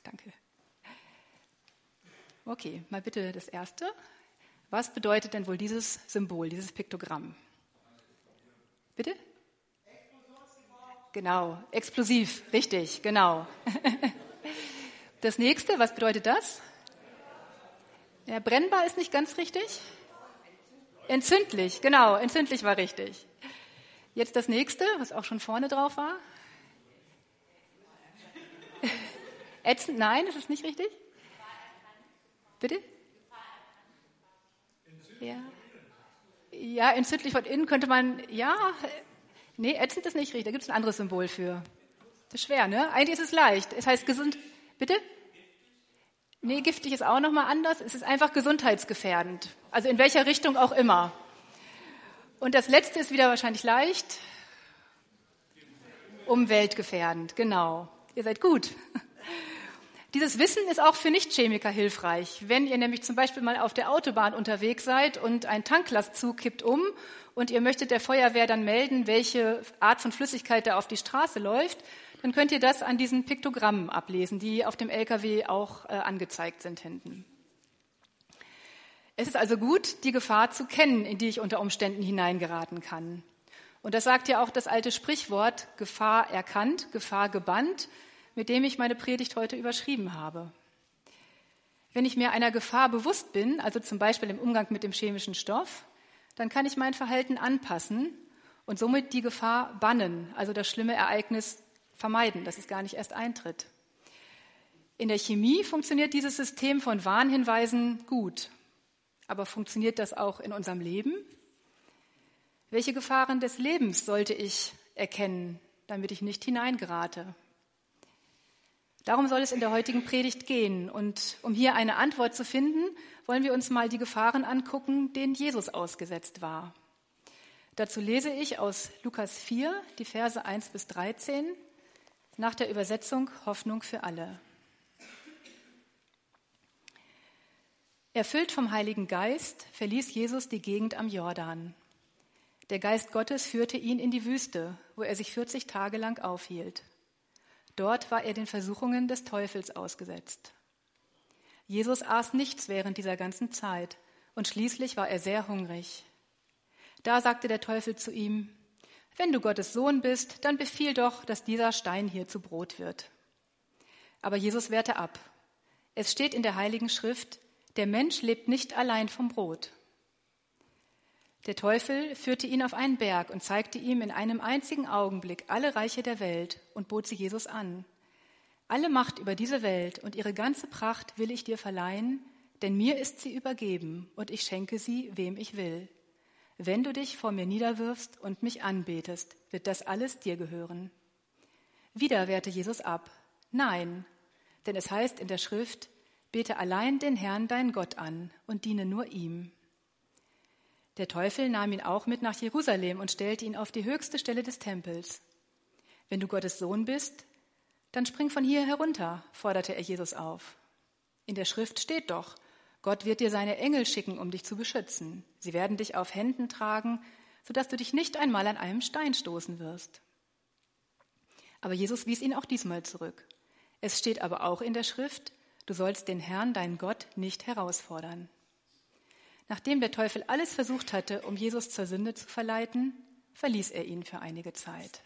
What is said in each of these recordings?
Danke. Okay, mal bitte das Erste. Was bedeutet denn wohl dieses Symbol, dieses Piktogramm? Bitte? Genau, explosiv, richtig, genau. Das nächste, was bedeutet das? Ja, brennbar ist nicht ganz richtig. Entzündlich, genau, entzündlich war richtig. Jetzt das nächste, was auch schon vorne drauf war. Ätzend, nein, das ist nicht richtig. Bitte? Ja, entzündlich von innen könnte man, ja, nee, ätzend ist nicht richtig, da gibt es ein anderes Symbol für. Das ist schwer, ne? Eigentlich ist es leicht. Es heißt gesund, bitte? Nee, giftig ist auch nochmal anders. Es ist einfach gesundheitsgefährdend. Also in welcher Richtung auch immer. Und das letzte ist wieder wahrscheinlich leicht. Umweltgefährdend, genau. Ihr seid gut. Dieses Wissen ist auch für Nichtchemiker hilfreich. Wenn ihr nämlich zum Beispiel mal auf der Autobahn unterwegs seid und ein Tanklastzug kippt um und ihr möchtet der Feuerwehr dann melden, welche Art von Flüssigkeit da auf die Straße läuft, dann könnt ihr das an diesen Piktogrammen ablesen, die auf dem LKW auch angezeigt sind hinten. Es ist also gut, die Gefahr zu kennen, in die ich unter Umständen hineingeraten kann. Und das sagt ja auch das alte Sprichwort, Gefahr erkannt, Gefahr gebannt, mit dem ich meine Predigt heute überschrieben habe. Wenn ich mir einer Gefahr bewusst bin, also zum Beispiel im Umgang mit dem chemischen Stoff, dann kann ich mein Verhalten anpassen und somit die Gefahr bannen, also das schlimme Ereignis vermeiden, dass es gar nicht erst eintritt. In der Chemie funktioniert dieses System von Warnhinweisen gut. Aber funktioniert das auch in unserem Leben? Welche Gefahren des Lebens sollte ich erkennen, damit ich nicht hineingerate? Darum soll es in der heutigen Predigt gehen. Und um hier eine Antwort zu finden, wollen wir uns mal die Gefahren angucken, denen Jesus ausgesetzt war. Dazu lese ich aus Lukas 4, die Verse 1 bis 13, nach der Übersetzung Hoffnung für alle. Erfüllt vom Heiligen Geist verließ Jesus die Gegend am Jordan. Der Geist Gottes führte ihn in die Wüste, wo er sich 40 Tage lang aufhielt. Dort war er den Versuchungen des Teufels ausgesetzt. Jesus aß nichts während dieser ganzen Zeit und schließlich war er sehr hungrig. Da sagte der Teufel zu ihm: Wenn du Gottes Sohn bist, dann befiehl doch, dass dieser Stein hier zu Brot wird. Aber Jesus wehrte ab. Es steht in der Heiligen Schrift: Der Mensch lebt nicht allein vom Brot. Der Teufel führte ihn auf einen Berg und zeigte ihm in einem einzigen Augenblick alle Reiche der Welt und bot sie Jesus an. Alle Macht über diese Welt und ihre ganze Pracht will ich dir verleihen, denn mir ist sie übergeben und ich schenke sie, wem ich will. Wenn du dich vor mir niederwirfst und mich anbetest, wird das alles dir gehören. Wieder wehrte Jesus ab. Nein, denn es heißt in der Schrift: Bete allein den Herrn, deinen Gott, an und diene nur ihm. Der Teufel nahm ihn auch mit nach Jerusalem und stellte ihn auf die höchste Stelle des Tempels. Wenn du Gottes Sohn bist, dann spring von hier herunter, forderte er Jesus auf. In der Schrift steht doch: Gott wird dir seine Engel schicken, um dich zu beschützen. Sie werden dich auf Händen tragen, sodass du dich nicht einmal an einem Stein stoßen wirst. Aber Jesus wies ihn auch diesmal zurück. Es steht aber auch in der Schrift: Du sollst den Herrn, deinen Gott, nicht herausfordern. Nachdem der Teufel alles versucht hatte, um Jesus zur Sünde zu verleiten, verließ er ihn für einige Zeit.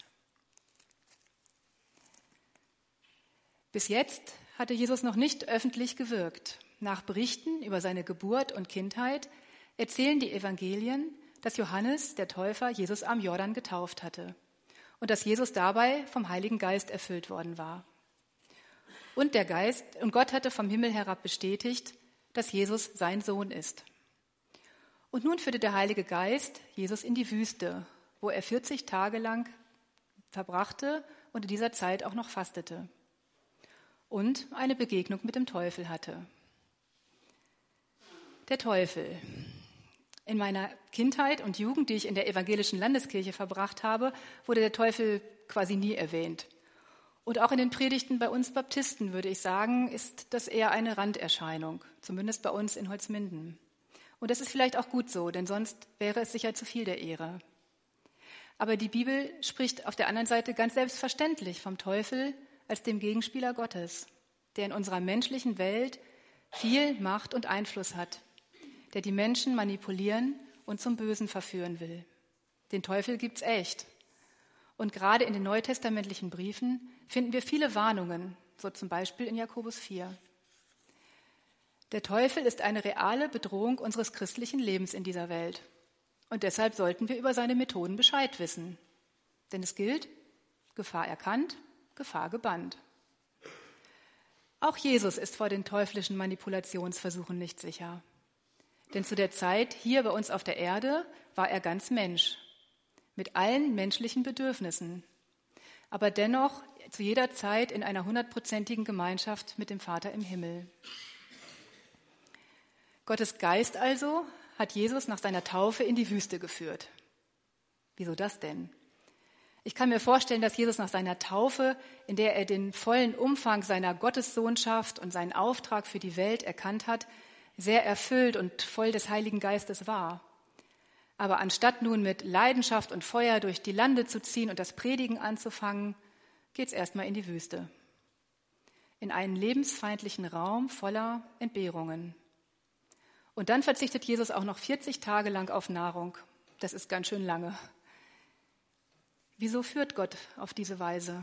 Bis jetzt hatte Jesus noch nicht öffentlich gewirkt. Nach Berichten über seine Geburt und Kindheit erzählen die Evangelien, dass Johannes, der Täufer, Jesus am Jordan getauft hatte und dass Jesus dabei vom Heiligen Geist erfüllt worden war. Und Gott hatte vom Himmel herab bestätigt, dass Jesus sein Sohn ist. Und nun führte der Heilige Geist Jesus in die Wüste, wo er 40 Tage lang verbrachte und in dieser Zeit auch noch fastete und eine Begegnung mit dem Teufel hatte. Der Teufel. In meiner Kindheit und Jugend, die ich in der evangelischen Landeskirche verbracht habe, wurde der Teufel quasi nie erwähnt. Und auch in den Predigten bei uns Baptisten, würde ich sagen, ist das eher eine Randerscheinung, zumindest bei uns in Holzminden. Und das ist vielleicht auch gut so, denn sonst wäre es sicher zu viel der Ehre. Aber die Bibel spricht auf der anderen Seite ganz selbstverständlich vom Teufel als dem Gegenspieler Gottes. der in unserer menschlichen Welt viel Macht und Einfluss hat, der die Menschen manipulieren und zum Bösen verführen will. Den Teufel gibt's echt. Und gerade in den neutestamentlichen Briefen finden wir viele Warnungen, so zum Beispiel in Jakobus 4. Der Teufel ist eine reale Bedrohung unseres christlichen Lebens in dieser Welt. Und deshalb sollten wir über seine Methoden Bescheid wissen. Denn es gilt, Gefahr erkannt, Gefahr gebannt. Auch Jesus ist vor den teuflischen Manipulationsversuchen nicht sicher. Denn zu der Zeit hier bei uns auf der Erde war er ganz Mensch, mit allen menschlichen Bedürfnissen, aber dennoch zu jeder Zeit in einer 100%igen Gemeinschaft mit dem Vater im Himmel. Gottes Geist also hat Jesus nach seiner Taufe in die Wüste geführt. Wieso das denn? Ich kann mir vorstellen, dass Jesus nach seiner Taufe, in der er den vollen Umfang seiner Gottessohnschaft und seinen Auftrag für die Welt erkannt hat, sehr erfüllt und voll des Heiligen Geistes war. Aber anstatt nun mit Leidenschaft und Feuer durch die Lande zu ziehen und das Predigen anzufangen, geht's erstmal in die Wüste. In einen lebensfeindlichen Raum voller Entbehrungen. Und dann verzichtet Jesus auch noch 40 Tage lang auf Nahrung. Das ist ganz schön lange. Wieso führt Gott auf diese Weise?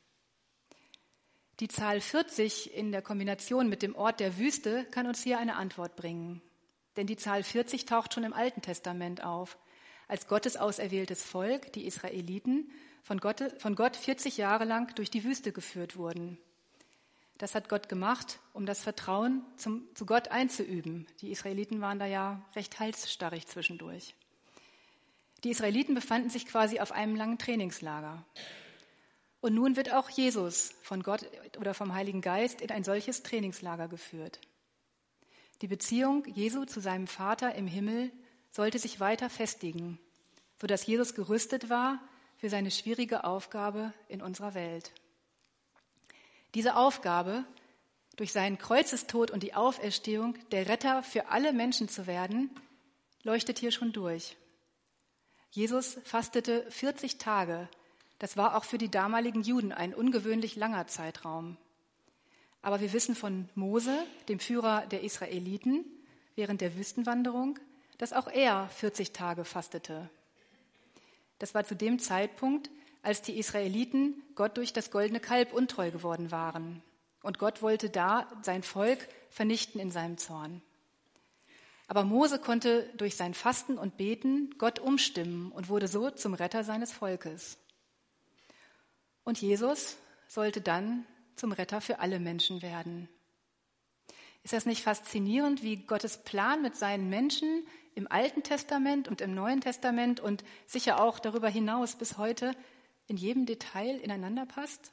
Die Zahl 40 in der Kombination mit dem Ort der Wüste kann uns hier eine Antwort bringen. Denn die Zahl 40 taucht schon im Alten Testament auf, als Gottes auserwähltes Volk, die Israeliten, von Gott 40 Jahre lang durch die Wüste geführt wurden. Das hat Gott gemacht, um das Vertrauen zu Gott einzuüben. Die Israeliten waren da ja recht halsstarrig zwischendurch. Die Israeliten befanden sich quasi auf einem langen Trainingslager. Und nun wird auch Jesus von Gott oder vom Heiligen Geist in ein solches Trainingslager geführt. Die Beziehung Jesu zu seinem Vater im Himmel sollte sich weiter festigen, sodass Jesus gerüstet war für seine schwierige Aufgabe in unserer Welt. Diese Aufgabe, durch seinen Kreuzestod und die Auferstehung der Retter für alle Menschen zu werden, leuchtet hier schon durch. Jesus fastete 40 Tage. Das war auch für die damaligen Juden ein ungewöhnlich langer Zeitraum. Aber wir wissen von Mose, dem Führer der Israeliten, während der Wüstenwanderung, dass auch er 40 Tage fastete. Das war zu dem Zeitpunkt, als die Israeliten Gott durch das goldene Kalb untreu geworden waren. Und Gott wollte da sein Volk vernichten in seinem Zorn. Aber Mose konnte durch sein Fasten und Beten Gott umstimmen und wurde so zum Retter seines Volkes. Und Jesus sollte dann zum Retter für alle Menschen werden. Ist das nicht faszinierend, wie Gottes Plan mit seinen Menschen im Alten Testament und im Neuen Testament und sicher auch darüber hinaus bis heute in jedem Detail ineinander passt?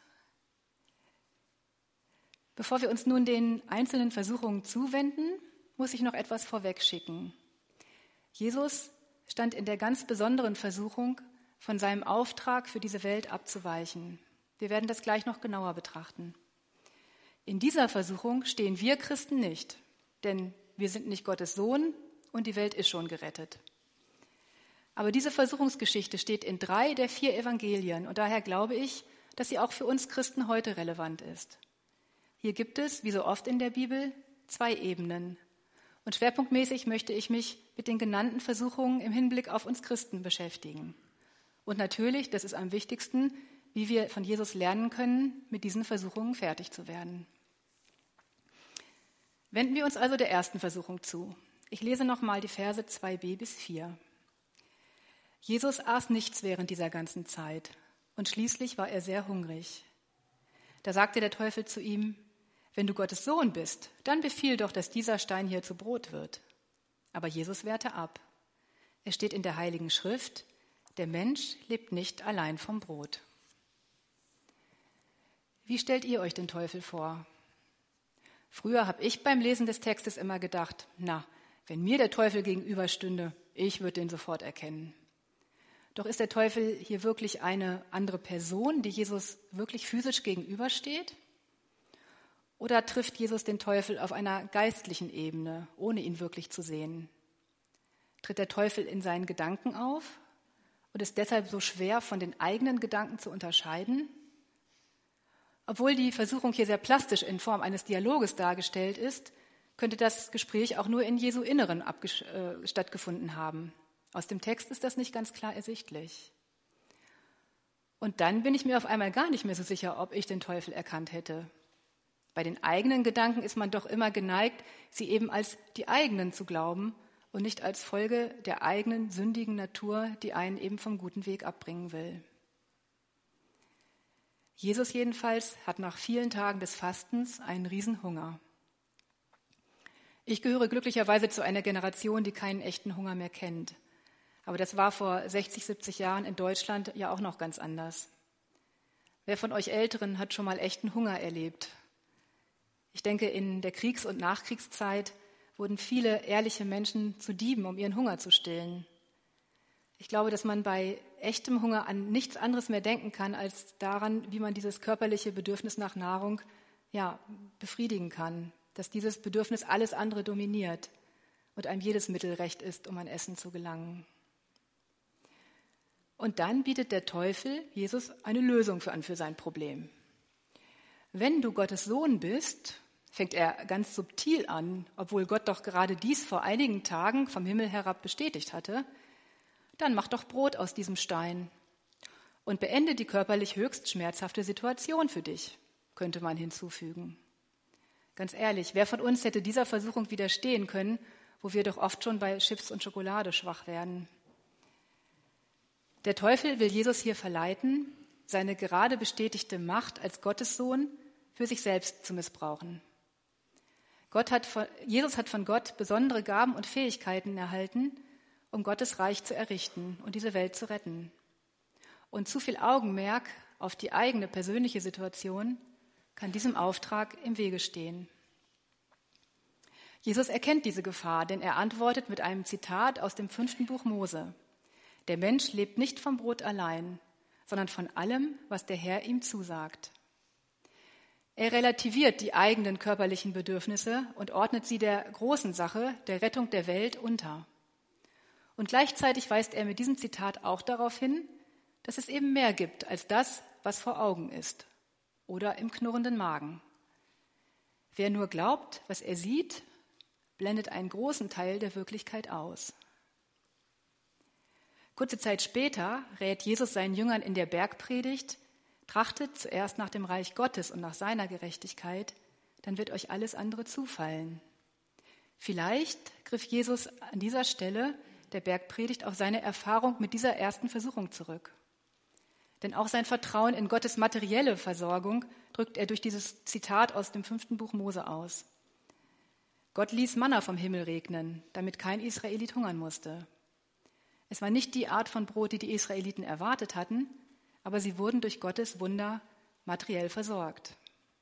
Bevor wir uns nun den einzelnen Versuchungen zuwenden, muss ich noch etwas vorwegschicken. Jesus stand in der ganz besonderen Versuchung, von seinem Auftrag für diese Welt abzuweichen. Wir werden das gleich noch genauer betrachten. In dieser Versuchung stehen wir Christen nicht, denn wir sind nicht Gottes Sohn und die Welt ist schon gerettet. Aber diese Versuchungsgeschichte steht in 3 der 4 Evangelien und daher glaube ich, dass sie auch für uns Christen heute relevant ist. Hier gibt es, wie so oft in der Bibel, 2 Ebenen. Und schwerpunktmäßig möchte ich mich mit den genannten Versuchungen im Hinblick auf uns Christen beschäftigen. Und natürlich, das ist am wichtigsten, wie wir von Jesus lernen können, mit diesen Versuchungen fertig zu werden. Wenden wir uns also der ersten Versuchung zu. Ich lese nochmal die Verse 2b bis 4. Jesus aß nichts während dieser ganzen Zeit und schließlich war er sehr hungrig. Da sagte der Teufel zu ihm: Wenn du Gottes Sohn bist, dann befiehl doch, dass dieser Stein hier zu Brot wird. Aber Jesus wehrte ab. Es steht in der Heiligen Schrift: Der Mensch lebt nicht allein vom Brot. Wie stellt ihr euch den Teufel vor? Früher habe ich beim Lesen des Textes immer gedacht, wenn mir der Teufel gegenüberstünde, ich würde den sofort erkennen. Doch ist der Teufel hier wirklich eine andere Person, die Jesus wirklich physisch gegenübersteht? Oder trifft Jesus den Teufel auf einer geistlichen Ebene, ohne ihn wirklich zu sehen? Tritt der Teufel in seinen Gedanken auf und ist deshalb so schwer von den eigenen Gedanken zu unterscheiden? Obwohl die Versuchung hier sehr plastisch in Form eines Dialoges dargestellt ist, könnte das Gespräch auch nur in Jesu Inneren stattgefunden haben. Aus dem Text ist das nicht ganz klar ersichtlich. Und dann bin ich mir auf einmal gar nicht mehr so sicher, ob ich den Teufel erkannt hätte. Bei den eigenen Gedanken ist man doch immer geneigt, sie eben als die eigenen zu glauben und nicht als Folge der eigenen sündigen Natur, die einen eben vom guten Weg abbringen will. Jesus jedenfalls hat nach vielen Tagen des Fastens einen Riesenhunger. Ich gehöre glücklicherweise zu einer Generation, die keinen echten Hunger mehr kennt. Aber das war vor 60, 70 Jahren in Deutschland ja auch noch ganz anders. Wer von euch Älteren hat schon mal echten Hunger erlebt? Ich denke, in der Kriegs- und Nachkriegszeit wurden viele ehrliche Menschen zu Dieben, um ihren Hunger zu stillen. Ich glaube, dass man bei echtem Hunger an nichts anderes mehr denken kann, als daran, wie man dieses körperliche Bedürfnis nach Nahrung befriedigen kann. Dass dieses Bedürfnis alles andere dominiert und einem jedes Mittel recht ist, um an Essen zu gelangen. Und dann bietet der Teufel Jesus eine Lösung für sein Problem. Wenn du Gottes Sohn bist, fängt er ganz subtil an, obwohl Gott doch gerade dies vor einigen Tagen vom Himmel herab bestätigt hatte, dann mach doch Brot aus diesem Stein und beende die körperlich höchst schmerzhafte Situation für dich, könnte man hinzufügen. Ganz ehrlich, wer von uns hätte dieser Versuchung widerstehen können, wo wir doch oft schon bei Chips und Schokolade schwach werden? Der Teufel will Jesus hier verleiten, seine gerade bestätigte Macht als Gottessohn für sich selbst zu missbrauchen. Jesus hat von Gott besondere Gaben und Fähigkeiten erhalten, um Gottes Reich zu errichten und diese Welt zu retten. Und zu viel Augenmerk auf die eigene persönliche Situation kann diesem Auftrag im Wege stehen. Jesus erkennt diese Gefahr, denn er antwortet mit einem Zitat aus dem 5. Buch Mose. Der Mensch lebt nicht vom Brot allein, sondern von allem, was der Herr ihm zusagt. Er relativiert die eigenen körperlichen Bedürfnisse und ordnet sie der großen Sache, der Rettung der Welt, unter. Und gleichzeitig weist er mit diesem Zitat auch darauf hin, dass es eben mehr gibt als das, was vor Augen ist oder im knurrenden Magen. Wer nur glaubt, was er sieht, blendet einen großen Teil der Wirklichkeit aus. Kurze Zeit später rät Jesus seinen Jüngern in der Bergpredigt: Trachtet zuerst nach dem Reich Gottes und nach seiner Gerechtigkeit, dann wird euch alles andere zufallen. Vielleicht griff Jesus an dieser Stelle der Bergpredigt auf seine Erfahrung mit dieser ersten Versuchung zurück. Denn auch sein Vertrauen in Gottes materielle Versorgung drückt er durch dieses Zitat aus dem 5. Buch Mose aus. Gott ließ Manna vom Himmel regnen, damit kein Israelit hungern musste. Es war nicht die Art von Brot, die die Israeliten erwartet hatten, aber sie wurden durch Gottes Wunder materiell versorgt.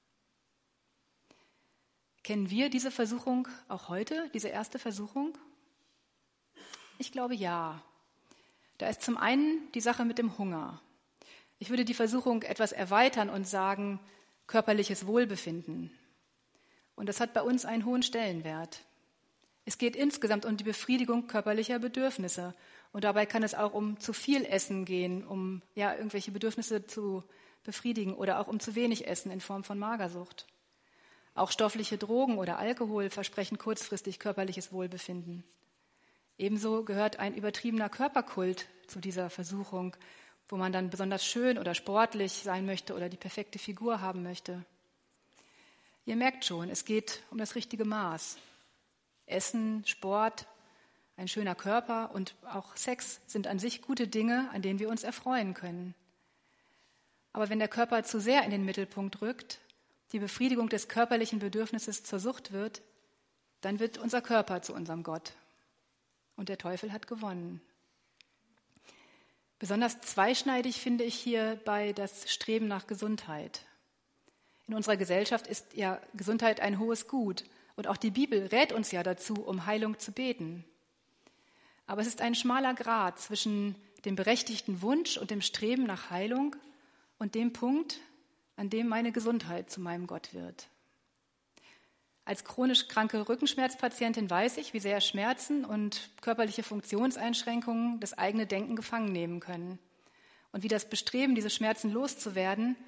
Kennen wir diese Versuchung auch heute, diese erste Versuchung? Ich glaube ja. Da ist zum einen die Sache mit dem Hunger. Ich würde die Versuchung etwas erweitern und sagen, körperliches Wohlbefinden. Und das hat bei uns einen hohen Stellenwert. Es geht insgesamt um die Befriedigung körperlicher Bedürfnisse. Und dabei kann es auch um zu viel Essen gehen, um irgendwelche Bedürfnisse zu befriedigen oder auch um zu wenig Essen in Form von Magersucht. Auch stoffliche Drogen oder Alkohol versprechen kurzfristig körperliches Wohlbefinden. Ebenso gehört ein übertriebener Körperkult zu dieser Versuchung, wo man dann besonders schön oder sportlich sein möchte oder die perfekte Figur haben möchte. Ihr merkt schon, es geht um das richtige Maß. Essen, Sport, ein schöner Körper und auch Sex sind an sich gute Dinge, an denen wir uns erfreuen können. Aber wenn der Körper zu sehr in den Mittelpunkt rückt, die Befriedigung des körperlichen Bedürfnisses zur Sucht wird, dann wird unser Körper zu unserem Gott. Und der Teufel hat gewonnen. Besonders zweischneidig finde ich hierbei das Streben nach Gesundheit. In unserer Gesellschaft ist ja Gesundheit ein hohes Gut. Und auch die Bibel rät uns ja dazu, um Heilung zu beten. Aber es ist ein schmaler Grat zwischen dem berechtigten Wunsch und dem Streben nach Heilung und dem Punkt, an dem meine Gesundheit zu meinem Gott wird. Als chronisch kranke Rückenschmerzpatientin weiß ich, wie sehr Schmerzen und körperliche Funktionseinschränkungen das eigene Denken gefangen nehmen können und wie das Bestreben, diese Schmerzen loszuwerden,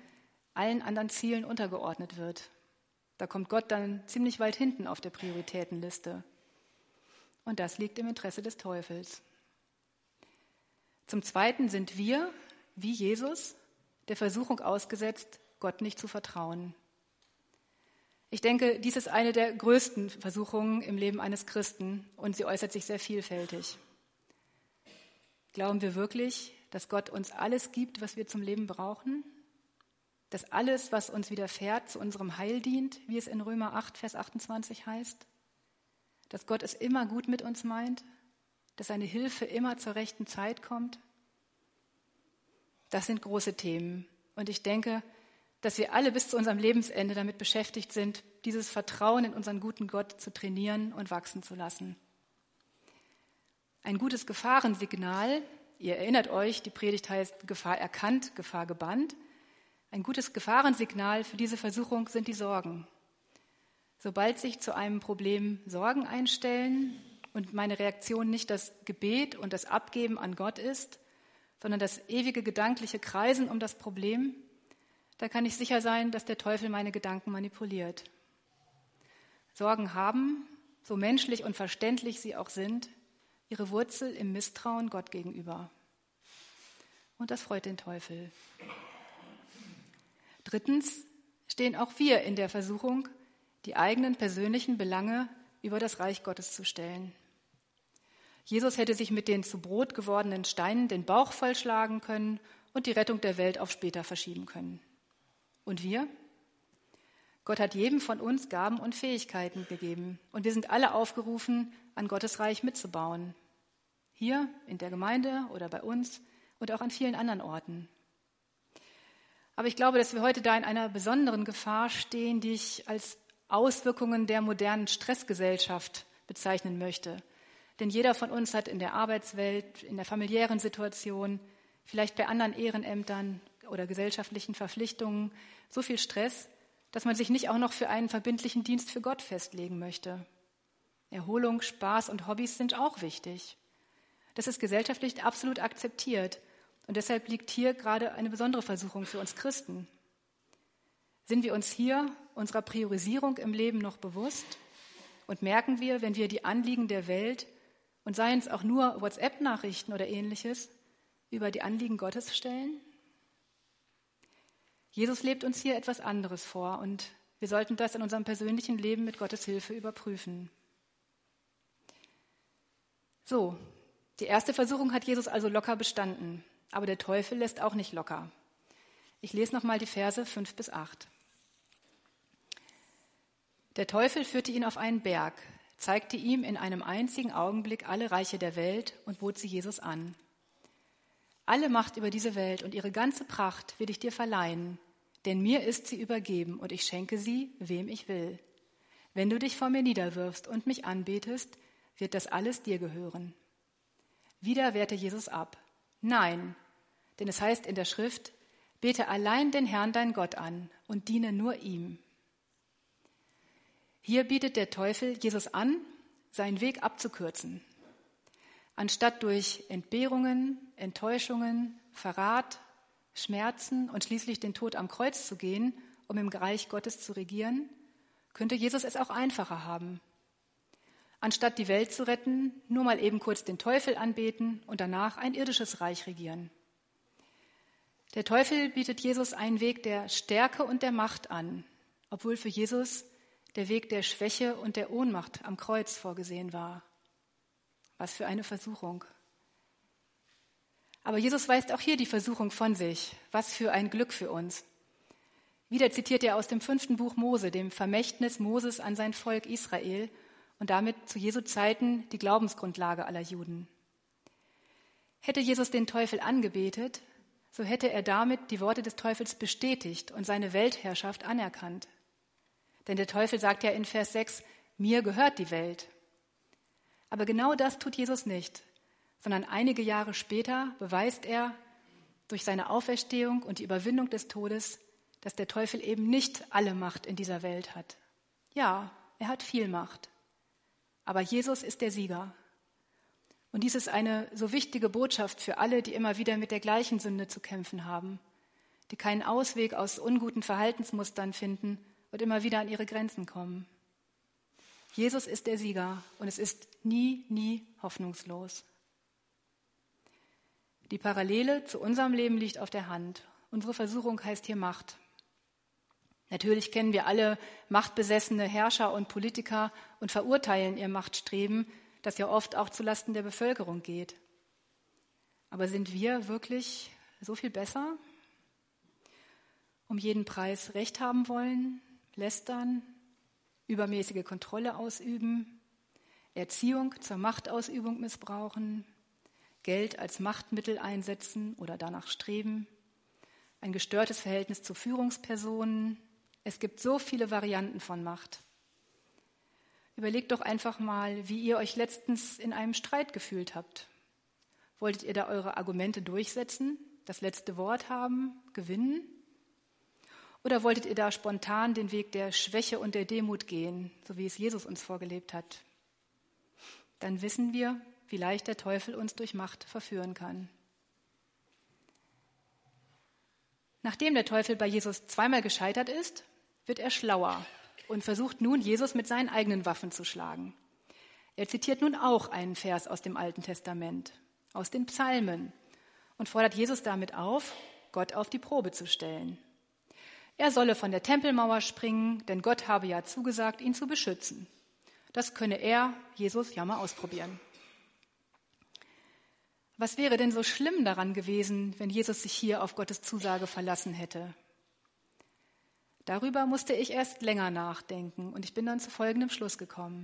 allen anderen Zielen untergeordnet wird. Da kommt Gott dann ziemlich weit hinten auf der Prioritätenliste. Und das liegt im Interesse des Teufels. Zum Zweiten sind wir, wie Jesus, der Versuchung ausgesetzt, Gott nicht zu vertrauen. Ich denke, dies ist eine der größten Versuchungen im Leben eines Christen und sie äußert sich sehr vielfältig. Glauben wir wirklich, dass Gott uns alles gibt, was wir zum Leben brauchen? Dass alles, was uns widerfährt, zu unserem Heil dient, wie es in Römer 8, Vers 28 heißt? Dass Gott es immer gut mit uns meint? Dass seine Hilfe immer zur rechten Zeit kommt? Das sind große Themen. Und ich denke, dass wir alle bis zu unserem Lebensende damit beschäftigt sind, dieses Vertrauen in unseren guten Gott zu trainieren und wachsen zu lassen. Ein gutes Gefahrensignal, ihr erinnert euch, die Predigt heißt Gefahr erkannt, Gefahr gebannt. Ein gutes Gefahrensignal für diese Versuchung sind die Sorgen. Sobald sich zu einem Problem Sorgen einstellen und meine Reaktion nicht das Gebet und das Abgeben an Gott ist, sondern das ewige gedankliche Kreisen um das Problem, da kann ich sicher sein, dass der Teufel meine Gedanken manipuliert. Sorgen haben, so menschlich und verständlich sie auch sind, ihre Wurzel im Misstrauen Gott gegenüber. Und das freut den Teufel. Drittens stehen auch wir in der Versuchung, die eigenen persönlichen Belange über das Reich Gottes zu stellen. Jesus hätte sich mit den zu Brot gewordenen Steinen den Bauch vollschlagen können und die Rettung der Welt auf später verschieben können. Und wir? Gott hat jedem von uns Gaben und Fähigkeiten gegeben und wir sind alle aufgerufen, an Gottes Reich mitzubauen. Hier, in der Gemeinde oder bei uns und auch an vielen anderen Orten. Aber ich glaube, dass wir heute da in einer besonderen Gefahr stehen, die ich als Auswirkungen der modernen Stressgesellschaft bezeichnen möchte. Denn jeder von uns hat in der Arbeitswelt, in der familiären Situation, vielleicht bei anderen Ehrenämtern oder gesellschaftlichen Verpflichtungen so viel Stress, dass man sich nicht auch noch für einen verbindlichen Dienst für Gott festlegen möchte. Erholung, Spaß und Hobbys sind auch wichtig. Das ist gesellschaftlich absolut akzeptiert und deshalb liegt hier gerade eine besondere Versuchung für uns Christen. Sind wir uns hier unserer Priorisierung im Leben noch bewusst und merken wir, wenn wir die Anliegen der Welt und seien es auch nur WhatsApp-Nachrichten oder Ähnliches, über die Anliegen Gottes stellen? Jesus lebt uns hier etwas anderes vor und wir sollten das in unserem persönlichen Leben mit Gottes Hilfe überprüfen. So, die erste Versuchung hat Jesus also locker bestanden, aber der Teufel lässt auch nicht locker. Ich lese nochmal die Verse 5 bis 8. Der Teufel führte ihn auf einen Berg, zeigte ihm in einem einzigen Augenblick alle Reiche der Welt und bot sie Jesus an. Alle Macht über diese Welt und ihre ganze Pracht will ich dir verleihen, denn mir ist sie übergeben und ich schenke sie, wem ich will. Wenn du dich vor mir niederwirfst und mich anbetest, wird das alles dir gehören. Wieder wehrte Jesus ab. Nein, denn es heißt in der Schrift, bete allein den Herrn dein Gott an und diene nur ihm. Hier bietet der Teufel Jesus an, seinen Weg abzukürzen. Anstatt durch Entbehrungen, Enttäuschungen, Verrat, Schmerzen und schließlich den Tod am Kreuz zu gehen, um im Reich Gottes zu regieren, könnte Jesus es auch einfacher haben. Anstatt die Welt zu retten, nur mal eben kurz den Teufel anbeten und danach ein irdisches Reich regieren. Der Teufel bietet Jesus einen Weg der Stärke und der Macht an, obwohl für Jesus der Weg der Schwäche und der Ohnmacht am Kreuz vorgesehen war. Was für eine Versuchung. Aber Jesus weist auch hier die Versuchung von sich. Was für ein Glück für uns. Wieder zitiert er aus dem 5. Buch Mose, dem Vermächtnis Moses an sein Volk Israel und damit zu Jesu Zeiten die Glaubensgrundlage aller Juden. Hätte Jesus den Teufel angebetet, so hätte er damit die Worte des Teufels bestätigt und seine Weltherrschaft anerkannt. Denn der Teufel sagt ja in Vers 6, mir gehört die Welt. Aber genau das tut Jesus nicht, sondern einige Jahre später beweist er durch seine Auferstehung und die Überwindung des Todes, dass der Teufel eben nicht alle Macht in dieser Welt hat. Ja, er hat viel Macht, aber Jesus ist der Sieger. Und dies ist eine so wichtige Botschaft für alle, die immer wieder mit der gleichen Sünde zu kämpfen haben. die keinen Ausweg aus unguten Verhaltensmustern finden und immer wieder an ihre Grenzen kommen. Jesus ist der Sieger und es ist nie hoffnungslos. Die Parallele zu unserem Leben liegt auf der Hand. Unsere Versuchung heißt hier Macht. Natürlich kennen wir alle machtbesessene Herrscher und Politiker und verurteilen ihr Machtstreben, das ja oft auch zulasten der Bevölkerung geht. Aber sind wir wirklich so viel besser? Um jeden Preis Recht haben wollen, lästern, übermäßige Kontrolle ausüben, Erziehung zur Machtausübung missbrauchen, Geld als Machtmittel einsetzen oder danach streben, ein gestörtes Verhältnis zu Führungspersonen. Es gibt so viele Varianten von Macht. Überlegt doch einfach mal, wie ihr euch letztens in einem Streit gefühlt habt. Wolltet ihr da eure Argumente durchsetzen, das letzte Wort haben, gewinnen? Oder wolltet ihr da spontan den Weg der Schwäche und der Demut gehen, so wie es Jesus uns vorgelebt hat? Dann wissen wir, wie leicht der Teufel uns durch Macht verführen kann. Nachdem der Teufel bei Jesus zweimal gescheitert ist, wird er schlauer und versucht nun, Jesus mit seinen eigenen Waffen zu schlagen. Er zitiert nun auch einen Vers aus dem Alten Testament, aus den Psalmen, und fordert Jesus damit auf, Gott auf die Probe zu stellen. Er solle von der Tempelmauer springen, denn Gott habe ja zugesagt, ihn zu beschützen. Das könne er, Jesus, ja mal ausprobieren. Was wäre denn so schlimm daran gewesen, wenn Jesus sich hier auf Gottes Zusage verlassen hätte? Darüber musste ich erst länger nachdenken und ich bin dann zu folgendem Schluss gekommen.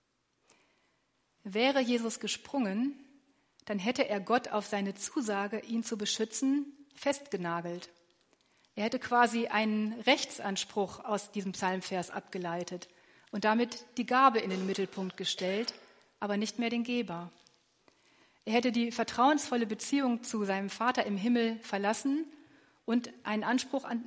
Wäre Jesus gesprungen, dann hätte er Gott auf seine Zusage, ihn zu beschützen, festgenagelt. Er hätte quasi einen Rechtsanspruch aus diesem Psalmvers abgeleitet und damit die Gabe in den Mittelpunkt gestellt, aber nicht mehr den Geber. Er hätte die vertrauensvolle Beziehung zu seinem Vater im Himmel verlassen und einen Anspruch an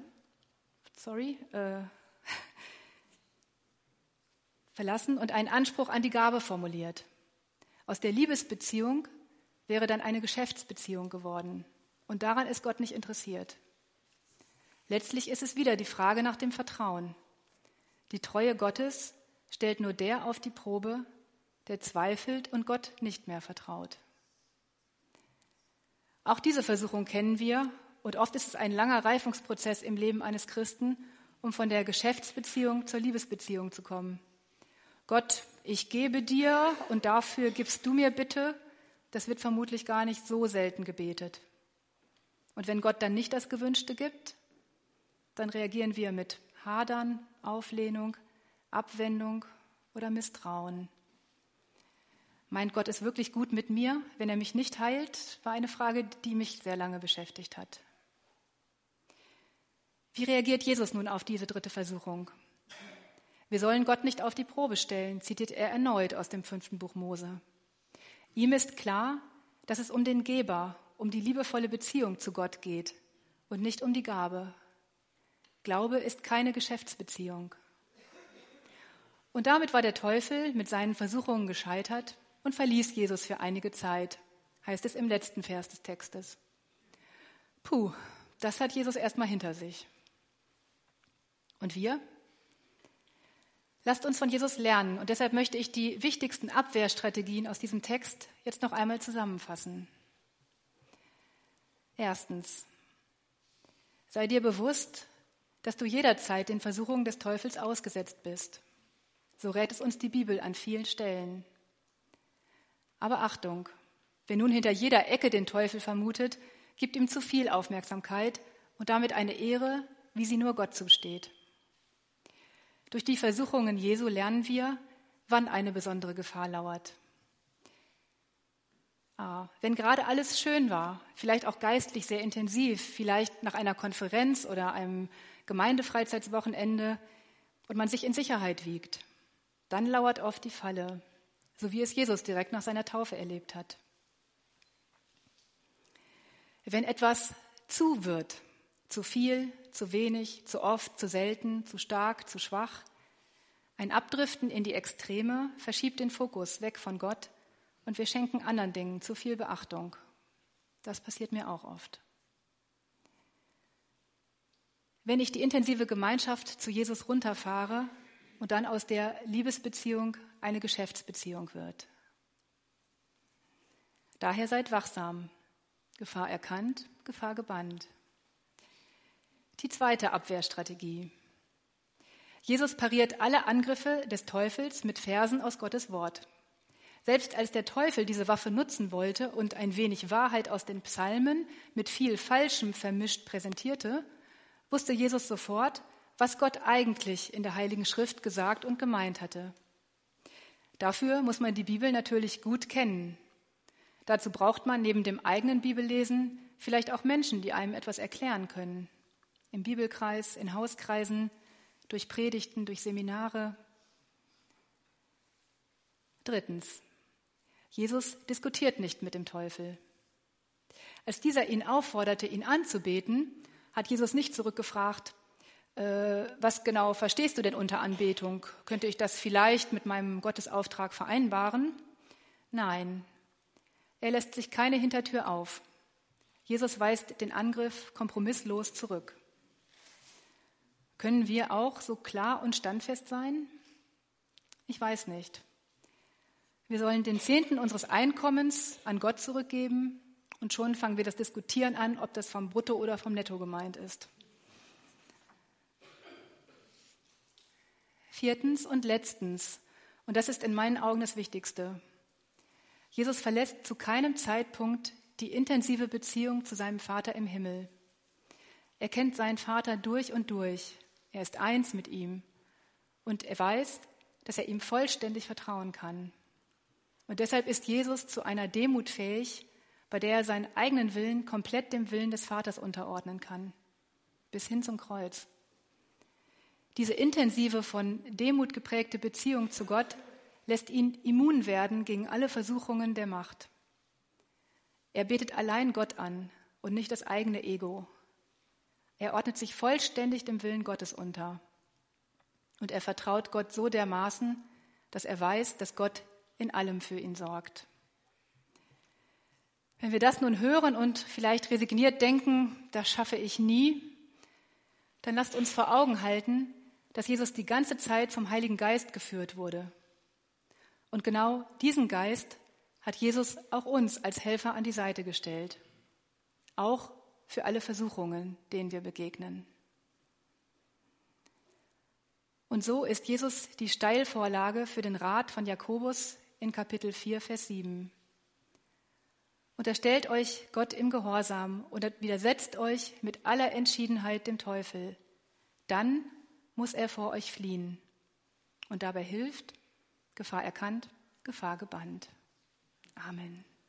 die Gabe formuliert. Aus der Liebesbeziehung wäre dann eine Geschäftsbeziehung geworden. Und daran ist Gott nicht interessiert. Letztlich ist es wieder die Frage nach dem Vertrauen. Die Treue Gottes stellt nur der auf die Probe, der zweifelt und Gott nicht mehr vertraut. Auch diese Versuchung kennen wir und oft ist es ein langer Reifungsprozess im Leben eines Christen, um von der Geschäftsbeziehung zur Liebesbeziehung zu kommen. Gott, ich gebe dir und dafür gibst du mir bitte, das wird vermutlich gar nicht so selten gebetet. Und wenn Gott dann nicht das Gewünschte gibt, dann reagieren wir mit Hadern, Auflehnung, Abwendung oder Misstrauen. Meint Gott es wirklich gut mit mir, wenn er mich nicht heilt, war eine Frage, die mich sehr lange beschäftigt hat. Wie reagiert Jesus nun auf diese dritte Versuchung? Wir sollen Gott nicht auf die Probe stellen, zitiert er erneut aus dem 5. Buch Mose. Ihm ist klar, dass es um den Geber, um die liebevolle Beziehung zu Gott geht und nicht um die Gabe. Glaube ist keine Geschäftsbeziehung. Und damit war der Teufel mit seinen Versuchungen gescheitert und verließ Jesus für einige Zeit, heißt es im letzten Vers des Textes. Das hat Jesus erstmal hinter sich. Und wir? Lasst uns von Jesus lernen und deshalb möchte ich die wichtigsten Abwehrstrategien aus diesem Text jetzt noch einmal zusammenfassen. Erstens, sei dir bewusst, dass du jederzeit den Versuchungen des Teufels ausgesetzt bist. So rät es uns die Bibel an vielen Stellen. Aber Achtung, wer nun hinter jeder Ecke den Teufel vermutet, gibt ihm zu viel Aufmerksamkeit und damit eine Ehre, wie sie nur Gott zusteht. Durch die Versuchungen Jesu lernen wir, wann eine besondere Gefahr lauert. Wenn gerade alles schön war, vielleicht auch geistlich sehr intensiv, vielleicht nach einer Konferenz oder einem Gemeindefreizeitswochenende und man sich in Sicherheit wiegt, dann lauert oft die Falle, so wie es Jesus direkt nach seiner Taufe erlebt hat. Wenn etwas zu wird, zu viel, zu wenig, zu oft, zu selten, zu stark, zu schwach, ein Abdriften in die Extreme verschiebt den Fokus weg von Gott und wir schenken anderen Dingen zu viel Beachtung. Das passiert mir auch oft. wenn ich die intensive Gemeinschaft zu Jesus runterfahre und dann aus der Liebesbeziehung eine Geschäftsbeziehung wird. Daher seid wachsam, Gefahr erkannt, Gefahr gebannt. Die zweite Abwehrstrategie. Jesus pariert alle Angriffe des Teufels mit Versen aus Gottes Wort. Selbst als der Teufel diese Waffe nutzen wollte und ein wenig Wahrheit aus den Psalmen mit viel Falschem vermischt präsentierte, wusste Jesus sofort, was Gott eigentlich in der Heiligen Schrift gesagt und gemeint hatte. Dafür muss man die Bibel natürlich gut kennen. Dazu braucht man neben dem eigenen Bibellesen vielleicht auch Menschen, die einem etwas erklären können. Im Bibelkreis, in Hauskreisen, durch Predigten, durch Seminare. Drittens. Jesus diskutiert nicht mit dem Teufel. Als dieser ihn aufforderte, ihn anzubeten, hat Jesus nicht zurückgefragt, was genau verstehst du denn unter Anbetung? Könnte ich das vielleicht mit meinem Gottesauftrag vereinbaren? Nein, er lässt sich keine Hintertür auf. Jesus weist den Angriff kompromisslos zurück. Können wir auch so klar und standfest sein? Ich weiß nicht. Wir sollen den Zehnten unseres Einkommens an Gott zurückgeben und schon fangen wir das Diskutieren an, ob das vom Brutto oder vom Netto gemeint ist. Viertens und letztens, und das ist in meinen Augen das Wichtigste. Jesus verlässt zu keinem Zeitpunkt die intensive Beziehung zu seinem Vater im Himmel. Er kennt seinen Vater durch und durch. Er ist eins mit ihm. Und er weiß, dass er ihm vollständig vertrauen kann. Und deshalb ist Jesus zu einer Demut fähig, bei der er seinen eigenen Willen komplett dem Willen des Vaters unterordnen kann. Bis hin zum Kreuz. Diese intensive, von Demut geprägte Beziehung zu Gott lässt ihn immun werden gegen alle Versuchungen der Macht. Er betet allein Gott an und nicht das eigene Ego. Er ordnet sich vollständig dem Willen Gottes unter. Und er vertraut Gott so dermaßen, dass er weiß, dass Gott in allem für ihn sorgt. Wenn wir das nun hören und vielleicht resigniert denken, das schaffe ich nie, dann lasst uns vor Augen halten, dass Jesus die ganze Zeit vom Heiligen Geist geführt wurde. Und genau diesen Geist hat Jesus auch uns als Helfer an die Seite gestellt. Auch für alle Versuchungen, denen wir begegnen. Und so ist Jesus die Steilvorlage für den Rat von Jakobus in Kapitel 4, Vers 7. Unterstellt euch Gott im Gehorsam und widersetzt euch mit aller Entschiedenheit dem Teufel. Dann muss er vor euch fliehen. Und dabei hilft, Gefahr erkannt, Gefahr gebannt. Amen.